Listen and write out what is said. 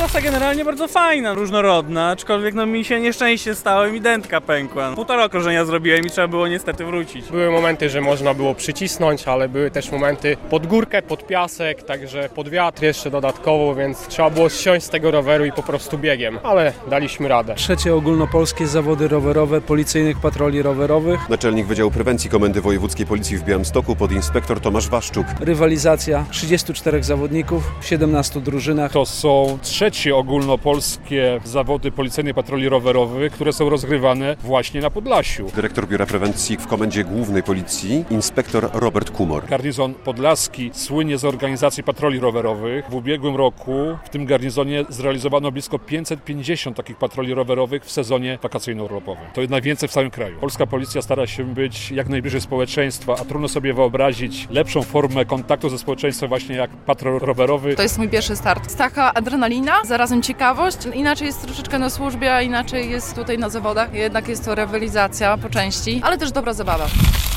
Trasa generalnie bardzo fajna, różnorodna, aczkolwiek mi się nieszczęście stało i mi dętka pękła. 1,5 okrążenia zrobiłem i trzeba było niestety wrócić. Były momenty, że można było przycisnąć, ale były też momenty pod górkę, pod piasek, także pod wiatr jeszcze dodatkowo, więc trzeba było zsiąść z tego roweru i po prostu biegiem, ale daliśmy radę. Trzecie ogólnopolskie zawody rowerowe policyjnych patroli rowerowych. Naczelnik Wydziału Prewencji Komendy Wojewódzkiej Policji w Białymstoku, podinspektor Tomasz Waszczuk. Rywalizacja 34 zawodników w 17 drużynach. To są trzecie ogólnopolskie zawody policyjnej patroli rowerowych, które są rozgrywane właśnie na Podlasiu. Dyrektor Biura Prewencji w Komendzie Głównej Policji, inspektor Robert Kumor. Garnizon podlaski słynie z organizacji patroli rowerowych. W ubiegłym roku w tym garnizonie zrealizowano blisko 550 takich patroli rowerowych w sezonie wakacyjno-urlopowym. To jest najwięcej w całym kraju. Polska policja stara się być jak najbliżej społeczeństwa, a trudno sobie wyobrazić lepszą formę kontaktu ze społeczeństwem właśnie jak patrol rowerowy. To jest mój pierwszy start. Jest taka adrenalina, zarazem ciekawość. Inaczej jest troszeczkę na służbie, a inaczej jest tutaj na zawodach. Jednak jest to rywalizacja po części, ale też dobra zabawa.